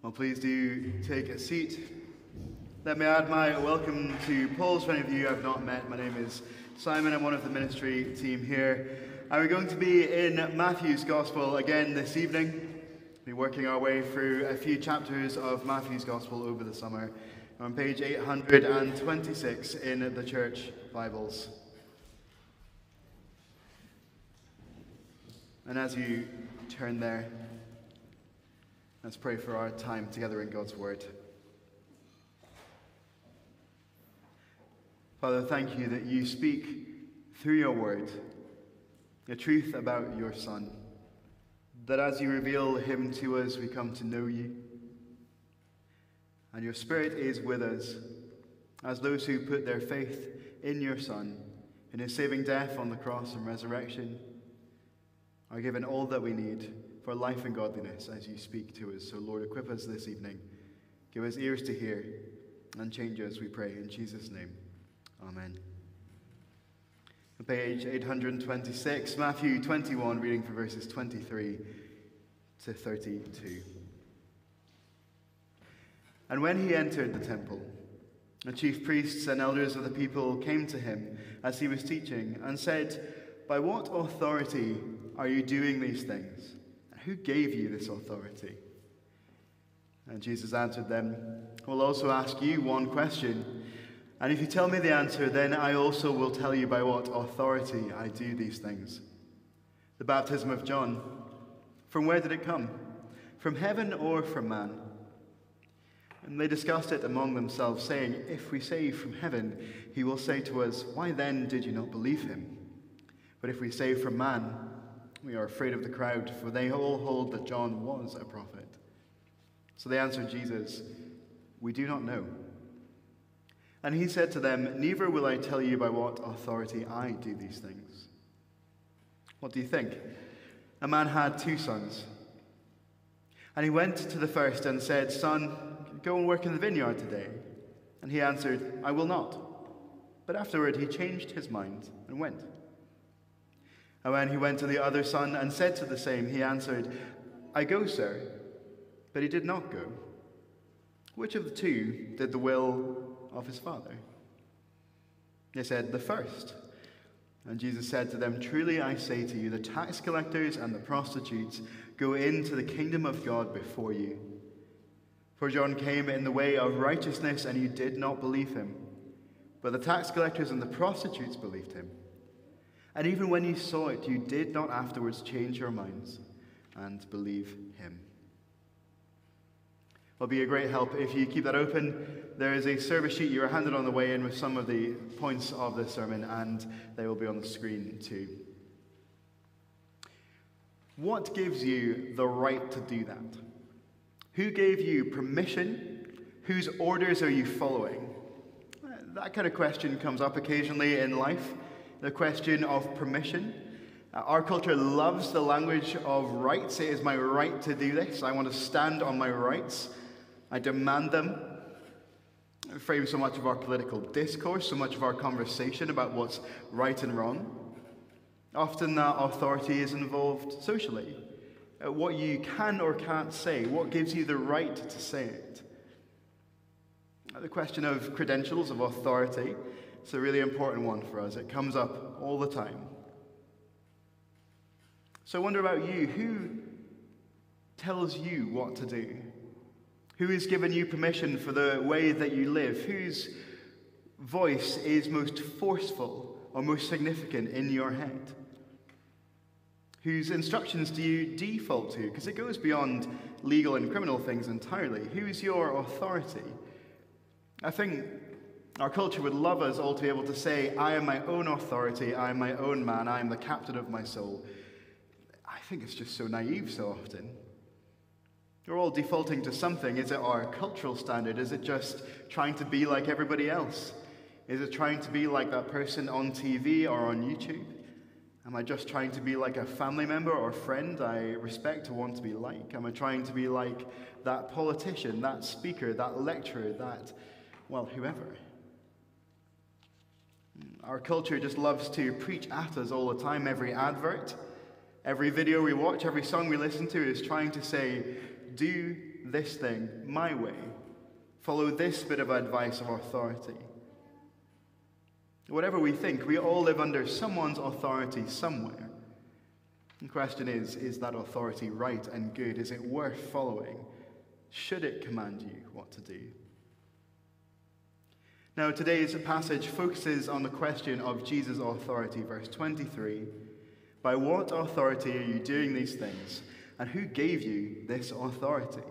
Well, please do take a seat. Let me add my welcome to Paul's. For any of you I've not met, my name is Simon. I'm one of the ministry team here. And we're going to be in Matthew's Gospel again this evening. We'll be working our way through a few chapters of Matthew's Gospel over the summer. We're on page 826 in the church Bibles. And as you turn there, let's pray for our time together in God's Word. Father, thank you that you speak through your Word the truth about your Son, that as you reveal him to us, we come to know you. And your Spirit is with us as those who put their faith in your Son, in his saving death on the cross and resurrection, are given all that we need for life and godliness as you speak to us. So Lord, equip us this evening. Give us ears to hear and change us, we pray, in Jesus' name. Amen. Page 826, Matthew 21, reading from verses 23 to 32. And when he entered the temple, the chief priests and elders of the people came to him as he was teaching and said, "By what authority are you doing these things? Who gave you this authority?" And Jesus answered them, "I will also ask you one question. And if you tell me the answer, then I also will tell you by what authority I do these things. The baptism of John, from where did it come? From heaven or from man?" And they discussed it among themselves, saying, "If we say from heaven, he will say to us, 'Why then did you not believe him?' But if we say from man, we are afraid of the crowd, for they all hold that John was a prophet." So they answered Jesus, "We do not know." And he said to them, "Neither will I tell you by what authority I do these things. What do you think? A man had 2 sons. And he went to the first and said, 'Son, go and work in the vineyard today.' And he answered, 'I will not.' But afterward he changed his mind and went. And when he went to the other son and said to the same, he answered, 'I go, sir.' But he did not go. Which of the 2 did the will of his father?" They said, "The first." And Jesus said to them, "Truly I say to you, the tax collectors and the prostitutes go into the kingdom of God before you. For John came in the way of righteousness, and you did not believe him. But the tax collectors and the prostitutes believed him. And even when you saw it, you did not afterwards change your minds and believe him." It'll be a great help if you keep that open. There is a service sheet you were handed on the way in with some of the points of this sermon, and they will be on the screen too. What gives you the right to do that? Who gave you permission? Whose orders are you following? That kind of question comes up occasionally in life, the question of permission. Our culture loves the language of rights. It is my right to do this. I want to stand on my rights. I demand them. It frames so much of our political discourse, so much of our conversation about what's right and wrong. Often that authority is involved socially. What you can or can't say, what gives you the right to say it. The question of credentials, of authority, is a really important one for us. It comes up all the time. So I wonder about you, who tells you what to do? Who has given you permission for the way that you live? Whose voice is most forceful or most significant in your head? Whose instructions do you default to? Because it goes beyond legal and criminal things entirely. Who's your authority? I think our culture would love us all to be able to say, "I am my own authority, I am my own man, I am the captain of my soul." I think it's just so naive so often. We're all defaulting to something. Is it our cultural standard? Is it just trying to be like everybody else? Is it trying to be like that person on TV or on YouTube? Am I just trying to be like a family member or friend I respect or want to be like? Am I trying to be like that politician, that speaker, that lecturer, that, well, whoever? Our culture just loves to preach at us all the time. Every advert, every video we watch, every song we listen to is trying to say, do this thing my way. Follow this bit of advice of authority. Whatever we think, we all live under someone's authority somewhere. The question is that authority right and good? Is it worth following? Should it command you what to do? Now, today's passage focuses on the question of Jesus' authority. Verse 23, by what authority are you doing these things? And who gave you this authority?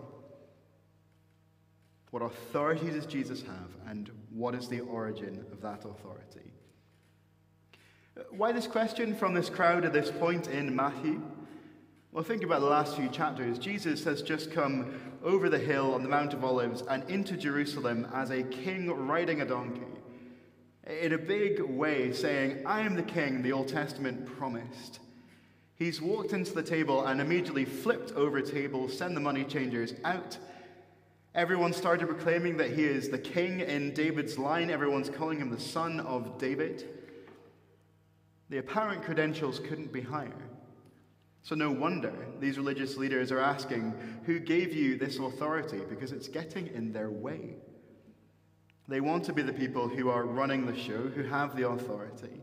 What authority does Jesus have, and what is the origin of that authority? Why this question from this crowd at this point in Matthew? Well, think about the last few chapters. Jesus has just come over the hill on the Mount of Olives and into Jerusalem as a king riding a donkey, in a big way saying, I am the king the Old Testament promised. He's walked into the table and immediately flipped over tables, sent the money changers out. Everyone started proclaiming that he is the king in David's line. Everyone's calling him the son of David. The apparent credentials couldn't be higher. So no wonder these religious leaders are asking, who gave you this authority? Because it's getting in their way. They want to be the people who are running the show, who have the authority.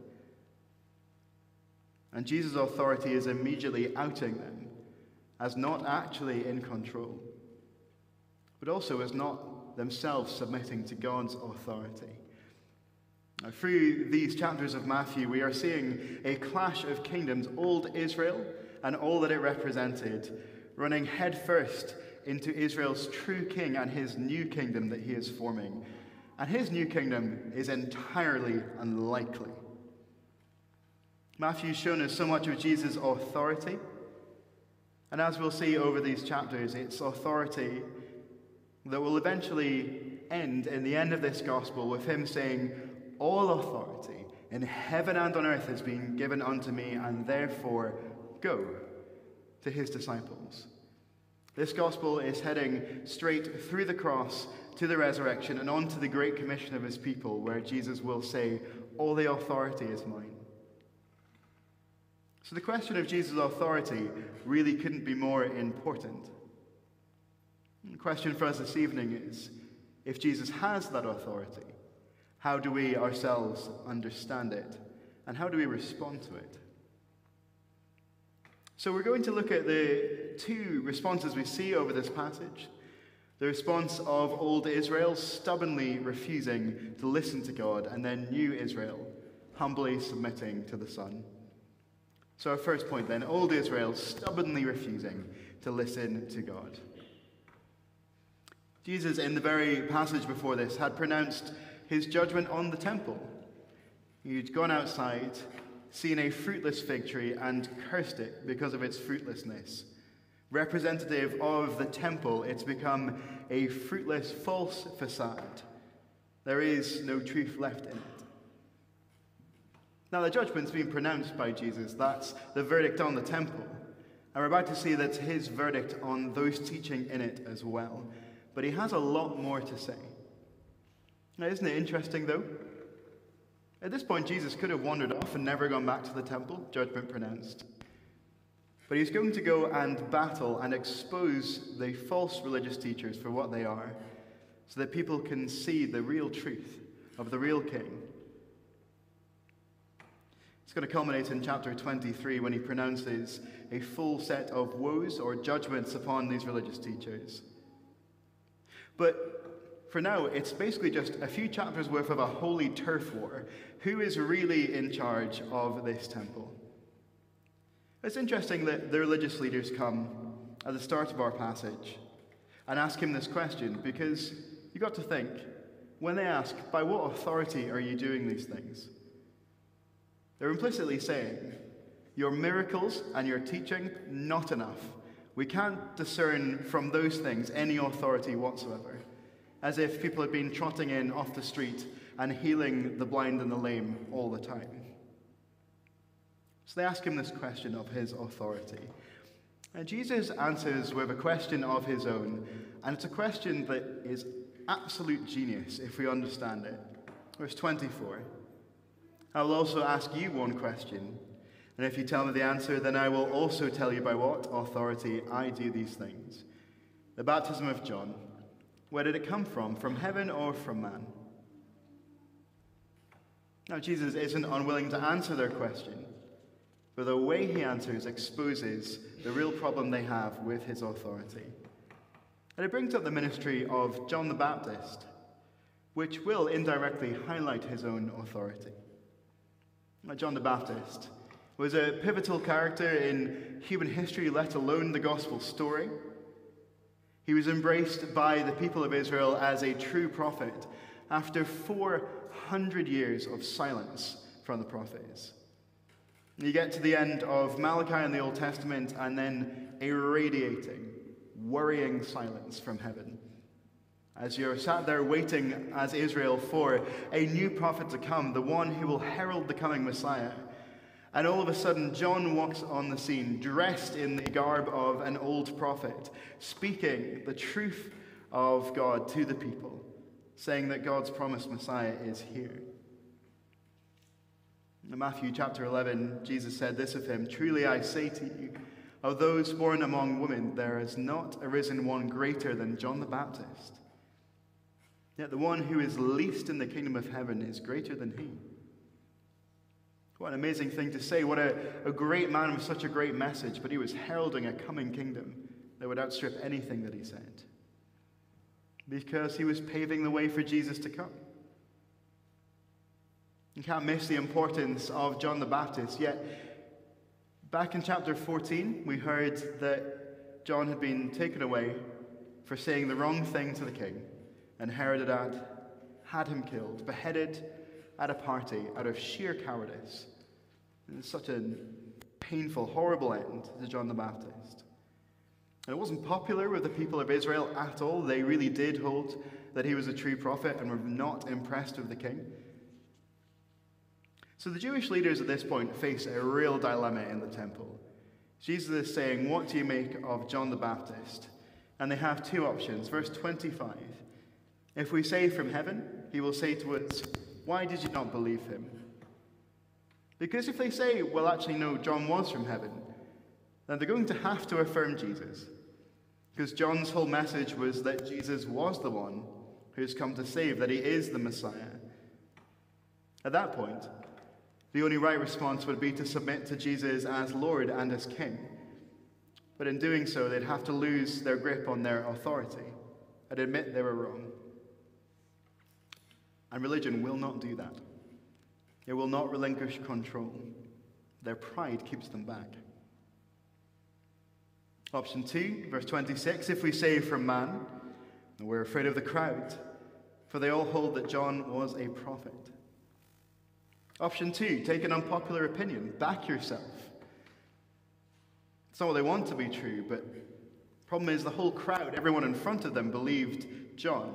And Jesus' authority is immediately outing them as not actually in control, but also as not themselves submitting to God's authority. Now, through these chapters of Matthew, we are seeing a clash of kingdoms, old Israel and all that it represented, running headfirst into Israel's true king and his new kingdom that he is forming. And his new kingdom is entirely unlikely. Matthew's shown us so much of Jesus' authority, and as we'll see over these chapters, it's authority that will eventually end in the end of this gospel with him saying, all authority in heaven and on earth has been given unto me, and therefore go, to his disciples. This gospel is heading straight through the cross to the resurrection and on to the great commission of his people, where Jesus will say, all the authority is mine. So the question of Jesus' authority really couldn't be more important. The question for us this evening is, if Jesus has that authority, how do we ourselves understand it? And how do we respond to it? So we're going to look at the two responses we see over this passage. The response of old Israel stubbornly refusing to listen to God, and then new Israel humbly submitting to the Son. So our first point then, old Israel stubbornly refusing to listen to God. Jesus, in the very passage before this, had pronounced his judgment on the temple. He'd gone outside, seen a fruitless fig tree, and cursed it because of its fruitlessness. Representative of the temple, it's become a fruitless, false facade. There is no truth left in it. Now, the judgment's been pronounced by Jesus. That's the verdict on the temple. And we're about to see that's his verdict on those teaching in it as well. But he has a lot more to say. Now, isn't it interesting, though? At this point, Jesus could have wandered off and never gone back to the temple, judgment pronounced. But he's going to go and battle and expose the false religious teachers for what they are, so that people can see the real truth of the real king. It's going to culminate in chapter 23 when he pronounces a full set of woes or judgments upon these religious teachers. But for now, it's basically just a few chapters worth of a holy turf war. Who is really in charge of this temple? It's interesting that the religious leaders come at the start of our passage and ask him this question, because you've got to think, when they ask, by what authority are you doing these things? They're implicitly saying, your miracles and your teaching, not enough. We can't discern from those things any authority whatsoever. As if people had been trotting in off the street and healing the blind and the lame all the time. So they ask him this question of his authority. And Jesus answers with a question of his own, and it's a question that is absolute genius if we understand it. Verse 24. I will also ask you one question, and if you tell me the answer, then I will also tell you by what authority I do these things. The baptism of John, where did it come from? From heaven or from man? Now, Jesus isn't unwilling to answer their question, but the way he answers exposes the real problem they have with his authority. And it brings up the ministry of John the Baptist, which will indirectly highlight his own authority. Now, John the Baptist was a pivotal character in human history, let alone the gospel story. He was embraced by the people of Israel as a true prophet after 400 years of silence from the prophets. You get to the end of Malachi in the Old Testament, and then a radiating, worrying silence from heaven. As you're sat there waiting as Israel for a new prophet to come, the one who will herald the coming Messiah. And all of a sudden, John walks on the scene, dressed in the garb of an old prophet, speaking the truth of God to the people, saying that God's promised Messiah is here. In Matthew chapter 11, Jesus said this of him, "Truly I say to you, of those born among women, there has not arisen one greater than John the Baptist. Yet the one who is least in the kingdom of heaven is greater than he." What an amazing thing to say. What a great man with such a great message, but he was heralding a coming kingdom that would outstrip anything that he said, because he was paving the way for Jesus to come. You can't miss the importance of John the Baptist. Yet, back in chapter 14, we heard that John had been taken away for saying the wrong thing to the king, and Herod had him killed, beheaded at a party out of sheer cowardice. It's such a painful, horrible end to John the Baptist. And it wasn't popular with the people of Israel at all. They really did hold that he was a true prophet and were not impressed with the king. So the Jewish leaders at this point face a real dilemma in the temple. Jesus is saying, "What do you make of John the Baptist?" And they have two options. Verse 25. If we say from heaven, he will say to us, "Why did you not believe him?" Because if they say, well, actually, no, John was from heaven, then they're going to have to affirm Jesus. Because John's whole message was that Jesus was the one who's come to save, that he is the Messiah. At that point, the only right response would be to submit to Jesus as Lord and as King. But in doing so, they'd have to lose their grip on their authority and admit they were wrong. And religion will not do that. It will not relinquish control. Their pride keeps them back. Option 2, verse 26, if we say from man, we're afraid of the crowd, for they all hold that John was a prophet. Option 2, take an unpopular opinion, back yourself. It's not what they want to be true, but the problem is the whole crowd, everyone in front of them, believed John.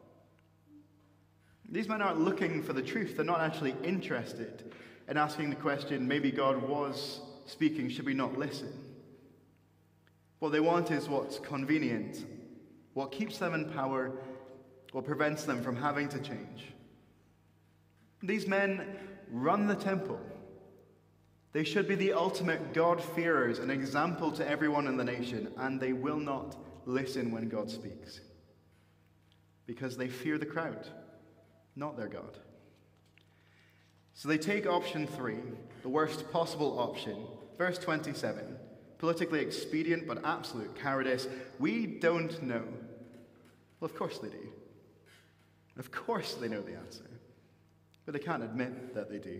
These men aren't looking for the truth. They're not actually interested in asking the question, maybe God was speaking, should we not listen? What they want is what's convenient, what keeps them in power, what prevents them from having to change. These men run the temple. They should be the ultimate God-fearers, an example to everyone in the nation, and they will not listen when God speaks because they fear the crowd, not their God. So they take option 3, the worst possible option. Verse 27, politically expedient but absolute cowardice. We don't know. Well, of course they do. Of course they know the answer. But they can't admit that they do.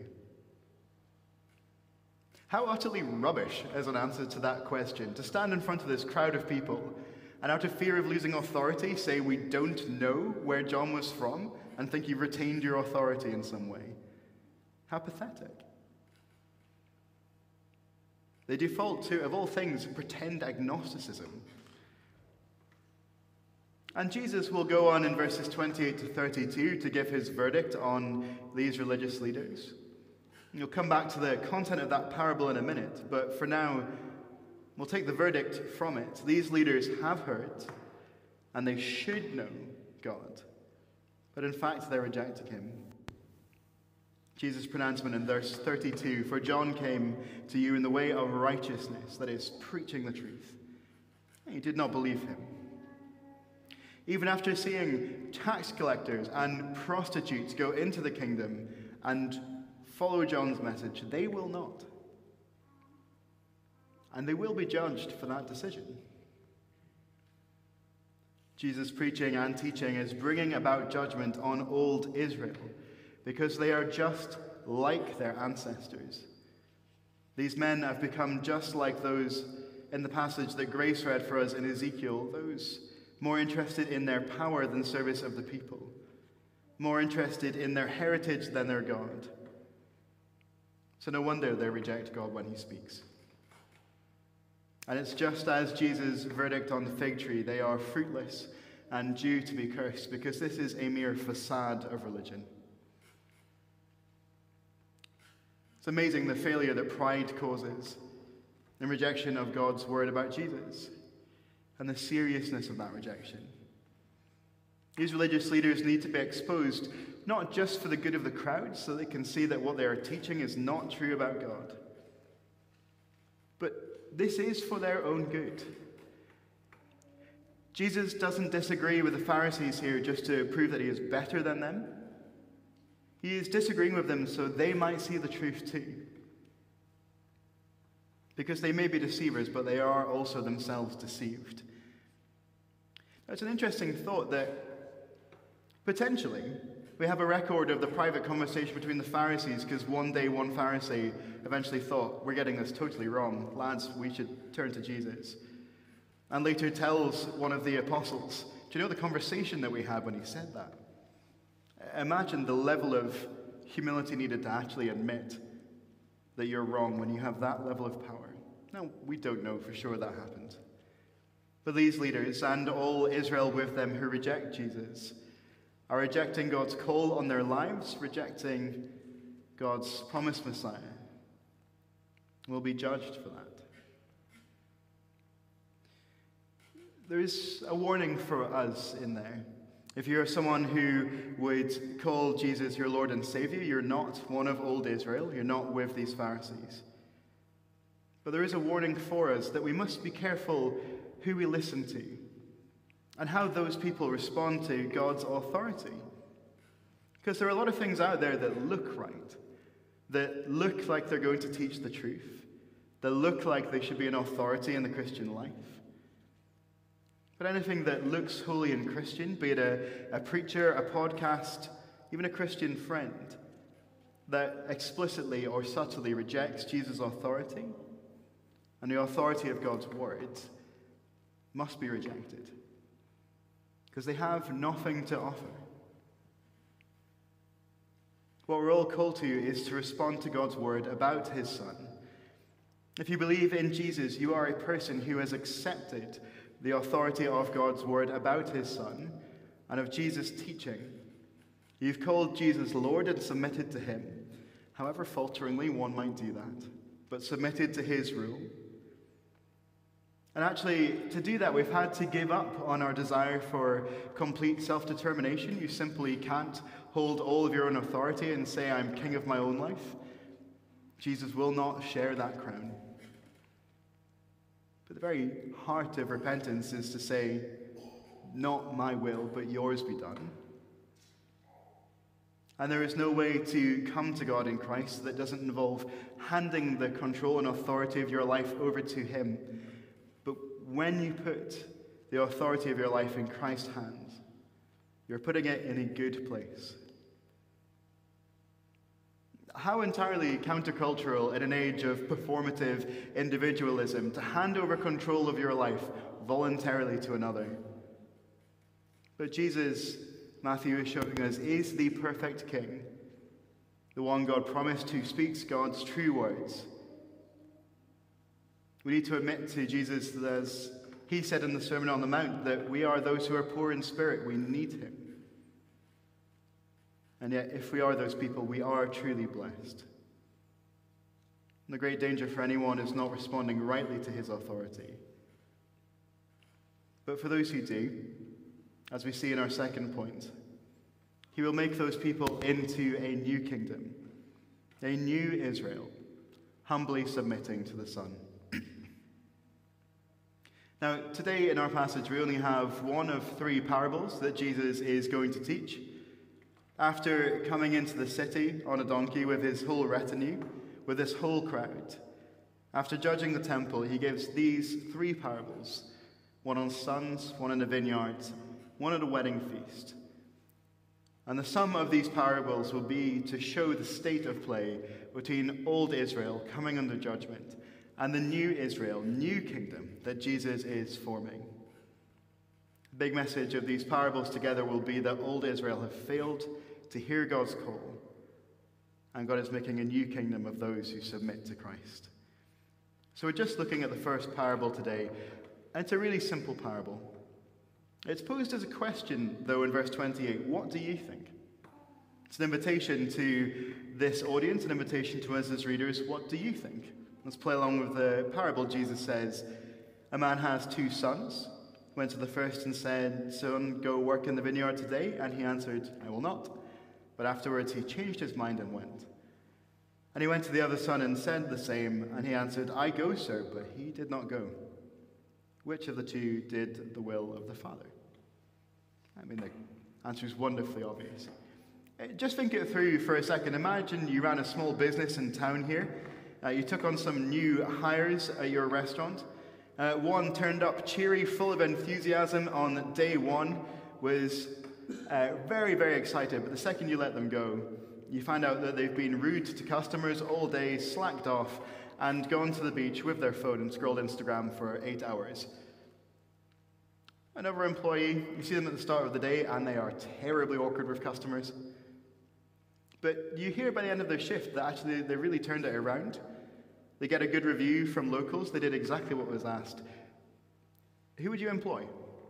How utterly rubbish is an answer to that question, to stand in front of this crowd of people and out of fear of losing authority say we don't know where John was from and think you've retained your authority in some way. How pathetic. They default to, of all things, pretend agnosticism. And Jesus will go on in verses 28 to 32 to give his verdict on these religious leaders. You'll come back to the content of that parable in a minute, but for now, we'll take the verdict from it. These leaders have heard, and they should know God, but in fact, they're rejecting him. Jesus' pronouncement in verse 32, "For John came to you in the way of righteousness," that is, preaching the truth. And you did not believe him. Even after seeing tax collectors and prostitutes go into the kingdom and follow John's message, they will not. And they will be judged for that decision. Jesus' preaching and teaching is bringing about judgment on old Israel because they are just like their ancestors. These men have become just like those in the passage that Grace read for us in Ezekiel, those more interested in their power than service of the people, more interested in their heritage than their God. So no wonder they reject God when he speaks. And it's just as Jesus' verdict on the fig tree, they are fruitless and due to be cursed, because this is a mere facade of religion. It's amazing the failure that pride causes in rejection of God's word about Jesus, and the seriousness of that rejection. These religious leaders need to be exposed, not just for the good of the crowd, so they can see that what they are teaching is not true about God, but this is for their own good. Jesus doesn't disagree with the Pharisees here just to prove that he is better than them. He is disagreeing with them so they might see the truth too. Because they may be deceivers, but they are also themselves deceived. Now, it's an interesting thought that potentially we have a record of the private conversation between the Pharisees, because one day one Pharisee eventually thought, we're getting this totally wrong. Lads, we should turn to Jesus. And later tells one of the apostles, do you know the conversation that we had when he said that? Imagine the level of humility needed to actually admit that you're wrong when you have that level of power. Now, we don't know for sure that happened. But these leaders, and all Israel with them who reject Jesus, are rejecting God's call on their lives, rejecting God's promised Messiah, will be judged for that. There is a warning for us in there. If you're someone who would call Jesus your Lord and Savior, you're not one of old Israel. You're not with these Pharisees. But there is a warning for us that we must be careful who we listen to and how those people respond to God's authority. Because there are a lot of things out there that look right, that look like they're going to teach the truth, that look like they should be an authority in the Christian life. But anything that looks holy and Christian, be it a preacher, a podcast, even a Christian friend, that explicitly or subtly rejects Jesus' authority and the authority of God's word, must be rejected. Because they have nothing to offer. What we're all called to is to respond to God's word about his Son. If you believe in Jesus, you are a person who has accepted the authority of God's word about his Son and of Jesus' teaching. You've called Jesus Lord and submitted to him, however falteringly one might do that, but submitted to his rule. And actually, to do that, we've had to give up on our desire for complete self-determination. You simply can't hold all of your own authority and say, I'm king of my own life. Jesus will not share that crown. But the very heart of repentance is to say, not my will, but yours be done. And there is no way to come to God in Christ that doesn't involve handing the control and authority of your life over to him. But when you put the authority of your life in Christ's hands, you're putting it in a good place. How entirely countercultural in an age of performative individualism to hand over control of your life voluntarily to another. But Jesus, Matthew is showing us, is the perfect king, the one God promised who speaks God's true words. We need to admit to Jesus that, as he said in the Sermon on the Mount, that we are those who are poor in spirit. We need him. And yet, if we are those people, we are truly blessed. And the great danger for anyone is not responding rightly to his authority. But for those who do, as we see in our second point, he will make those people into a new kingdom, a new Israel, humbly submitting to the Son. Now, today in our passage, we only have one of three parables that Jesus is going to teach. After coming into the city on a donkey with his whole retinue, with this whole crowd, after judging the temple, he gives these three parables, one on sons, one in a vineyard, one at a wedding feast. And the sum of these parables will be to show the state of play between old Israel coming under judgment and the new Israel, new kingdom that Jesus is forming. The big message of these parables together will be that old Israel have failed to hear God's call, and God is making a new kingdom of those who submit to Christ. So we're just looking at the first parable today, and it's a really simple parable. It's posed as a question, though, in verse 28. What do you think? It's an invitation to this audience, an invitation to us as readers. What do you think? Let's play along with the parable. Jesus says, a man has two sons. Went to the first and said, son, go work in the vineyard today. And he answered, I will not. But afterwards he changed his mind and went. And he went to the other son and said the same. And he answered, I go, sir. But he did not go. Which of the two did the will of the Father? I mean, the answer is wonderfully obvious. Just think it through for a second. Imagine you ran a small business in town here. You took on some new hires at your restaurant. One turned up cheery, full of enthusiasm on day one, was very, very excited. But the second you let them go, you find out that they've been rude to customers all day, slacked off, and gone to the beach with their phone and scrolled Instagram for 8 hours. Another employee, you see them at the start of the day, and they are terribly awkward with customers. But you hear by the end of their shift that actually they really turned it around. They get a good review from locals. They did exactly what was asked. Who would you employ?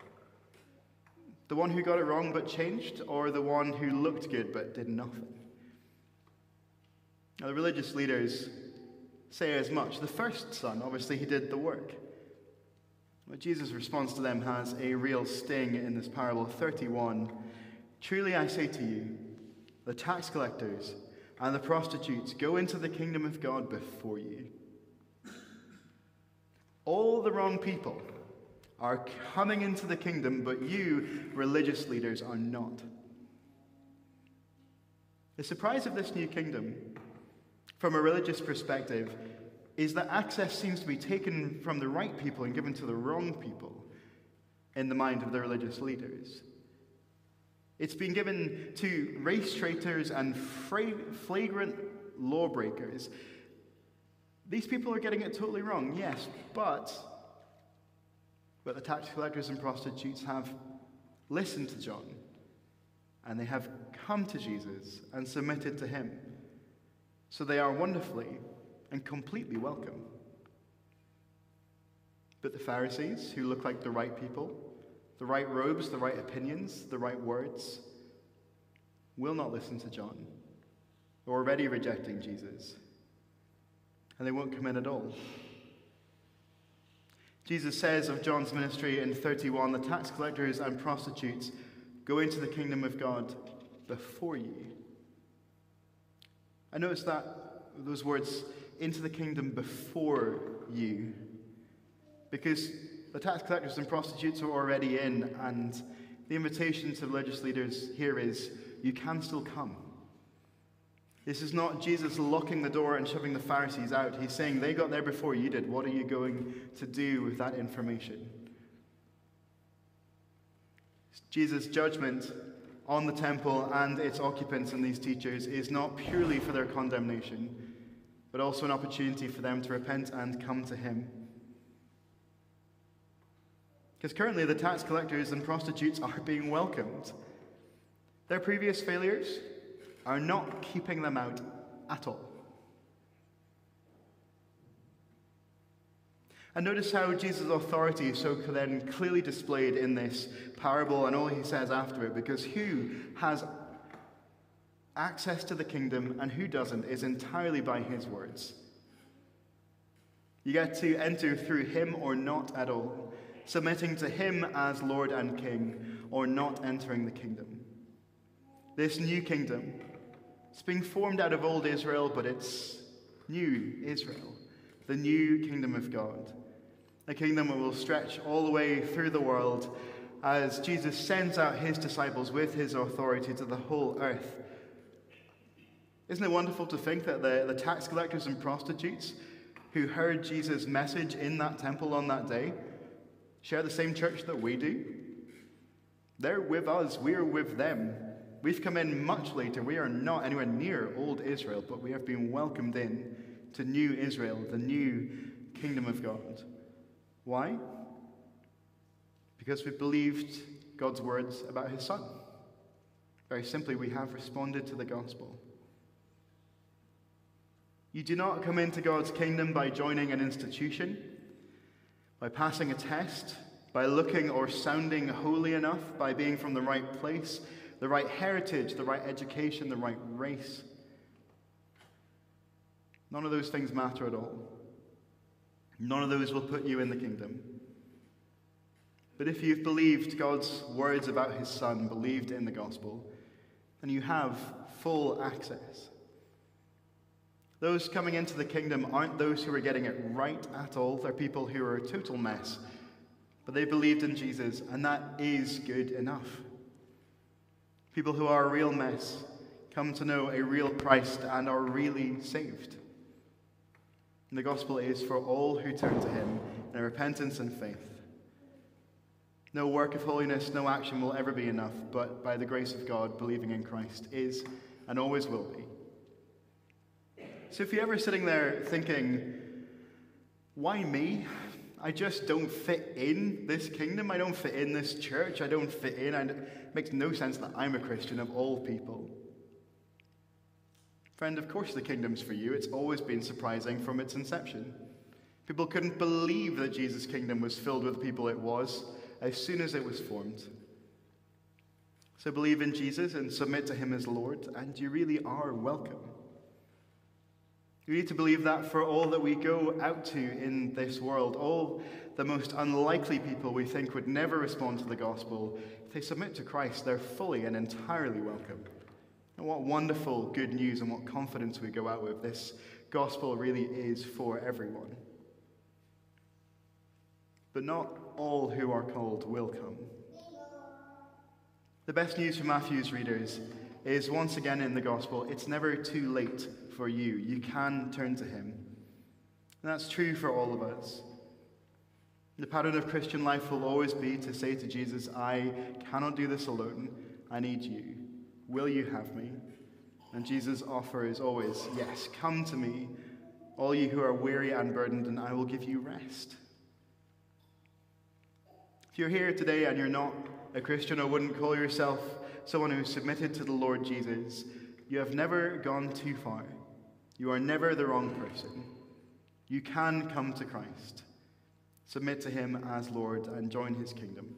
The one who got it wrong but changed, or the one who looked good but did nothing? Now, the religious leaders say as much. The first son, obviously, he did the work. But Jesus' response to them has a real sting in this parable. 31, truly I say to you, the tax collectors and the prostitutes go into the kingdom of God before you. All the wrong people are coming into the kingdom, but you, religious leaders, are not. The surprise of this new kingdom, from a religious perspective, is that access seems to be taken from the right people and given to the wrong people in the mind of the religious leaders. It's been given to race traitors and flagrant lawbreakers. These people are getting it totally wrong, yes, but the tax collectors and prostitutes have listened to John, and they have come to Jesus and submitted to him. So they are wonderfully and completely welcome. But the Pharisees, who look like the right people, the right robes, the right opinions, the right words, will not listen to John. They're already rejecting Jesus. And they won't come in at all. Jesus says of John's ministry in 31, the tax collectors and prostitutes go into the kingdom of God before you. I noticed that, those words, into the kingdom before you, because the tax collectors and prostitutes are already in, and the invitation to religious leaders here is, you can still come. This is not Jesus locking the door and shoving the Pharisees out. He's saying, they got there before you did. What are you going to do with that information? Jesus' judgment on the temple and its occupants and these teachers is not purely for their condemnation, but also an opportunity for them to repent and come to him. Because currently the tax collectors and prostitutes are being welcomed. Their previous failures are not keeping them out at all. And notice how Jesus' authority is so then clearly displayed in this parable and all he says after it, because who has access to the kingdom and who doesn't is entirely by his words. You get to enter through him or not at all, submitting to him as Lord and King, or not entering the kingdom. This new kingdom, it's being formed out of old Israel, but it's new Israel, the new kingdom of God. a kingdom that will stretch all the way through the world as Jesus sends out his disciples with his authority to the whole earth. Isn't it wonderful to think that the tax collectors and prostitutes who heard Jesus' message in that temple on that day share the same church that we do? They're with us, we're with them. We've come in much later. We are not anywhere near old Israel, but we have been welcomed in to new Israel, the new kingdom of God. Why? Because we believed God's words about his Son. Very simply, we have responded to the gospel. You do not come into God's kingdom by joining an institution, by passing a test, by looking or sounding holy enough, by being from the right place, the right heritage, the right education, the right race. None of those things matter at all. None of those will put you in the kingdom. But if you've believed God's words about his Son, believed in the gospel, then you have full access. Those coming into the kingdom aren't those who are getting it right at all. They're people who are a total mess. But they believed in Jesus, and that is good enough. People who are a real mess come to know a real Christ and are really saved. And the gospel is for all who turn to him in repentance and faith. No work of holiness, no action will ever be enough, but by the grace of God, believing in Christ is and always will be. So if you're ever sitting there thinking, why me? I just don't fit in this kingdom. I don't fit in this church. I don't fit in. And it makes no sense that I'm a Christian of all people. Friend, of course the kingdom's for you. It's always been surprising from its inception. People couldn't believe that Jesus' kingdom was filled with the people it was as soon as it was formed. So believe in Jesus and submit to him as Lord, and you really are welcome. We need to believe that for all that we go out to in this world, all the most unlikely people we think would never respond to the gospel, if they submit to Christ, they're fully and entirely welcome. And what wonderful good news and what confidence we go out with. This gospel really is for everyone. But not all who are called will come. The best news for Matthew's readers is once again in the gospel, it's never too late for you. You can turn to him. And that's true for all of us. The pattern of Christian life will always be to say to Jesus, I cannot do this alone. I need you. Will you have me? And Jesus' offer is always, yes, come to me, all you who are weary and burdened, and I will give you rest. If you're here today and you're not a Christian or wouldn't call yourself someone who's submitted to the Lord Jesus, you have never gone too far. You are never the wrong person. You can come to Christ, submit to him as Lord, and join his kingdom.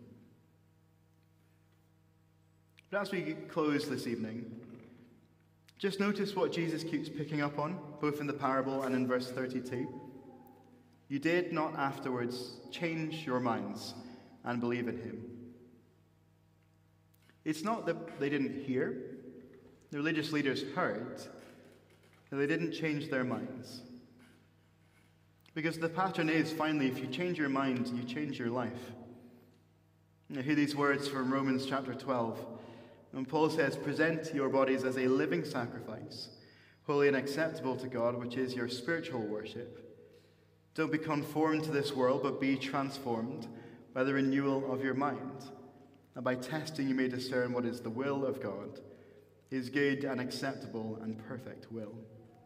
But as we close this evening, just notice what Jesus keeps picking up on, both in the parable and in verse 32. You did not afterwards change your minds and believe in him. It's not that they didn't hear. The religious leaders heard, but they didn't change their minds. Because the pattern is, finally, if you change your mind, you change your life. I hear these words from Romans chapter 12. When Paul says, present your bodies as a living sacrifice, holy and acceptable to God, which is your spiritual worship. Don't be conformed to this world, but be transformed by the renewal of your mind. And by testing you may discern what is the will of God, his good and acceptable and perfect will.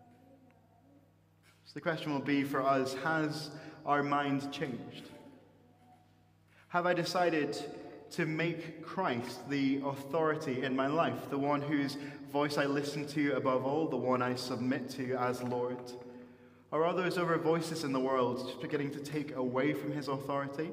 So the question will be for us, has our mind changed? Have I decided to make Christ the authority in my life, the one whose voice I listen to above all, the one I submit to as Lord? Or are those other voices in the world just beginning to take away from his authority?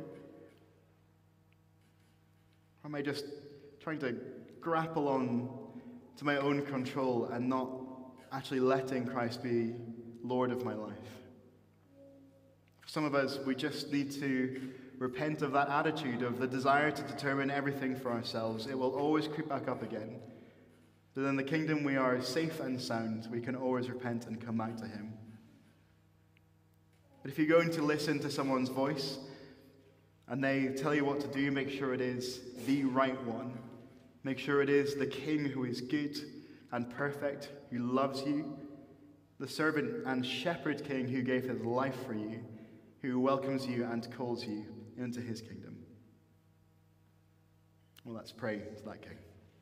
Or am I just trying to grapple on to my own control and not actually letting Christ be Lord of my life? For some of us, we just need to repent of that attitude, of the desire to determine everything for ourselves. It will always creep back up again. But in the kingdom, we are safe and sound. We can always repent and come back to him. But if you're going to listen to someone's voice and they tell you what to do, make sure it is the right one. Make sure it is the King who is good and perfect, who loves you, the servant and shepherd king who gave his life for you, who welcomes you and calls you into his kingdom. Well, let's pray to that King.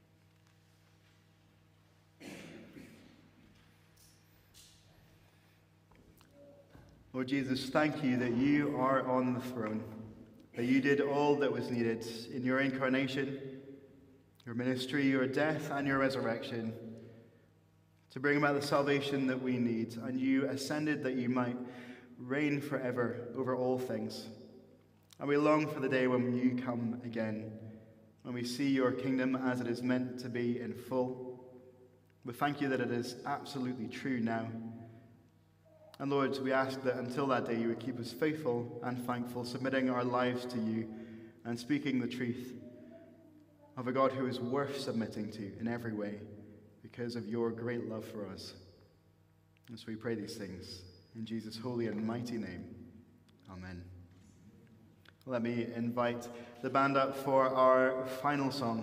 Lord Jesus, thank you that you are on the throne, that you did all that was needed in your incarnation, your ministry, your death, and your resurrection to bring about the salvation that we need. And you ascended that you might reign forever over all things. And we long for the day when you come again, when we see your kingdom as it is meant to be in full. We thank you that it is absolutely true now. And Lord, we ask that until that day you would keep us faithful and thankful, submitting our lives to you and speaking the truth of a God who is worth submitting to in every way because of your great love for us. And so we pray these things in Jesus' holy and mighty name. Amen. Let me invite the band up for our final song.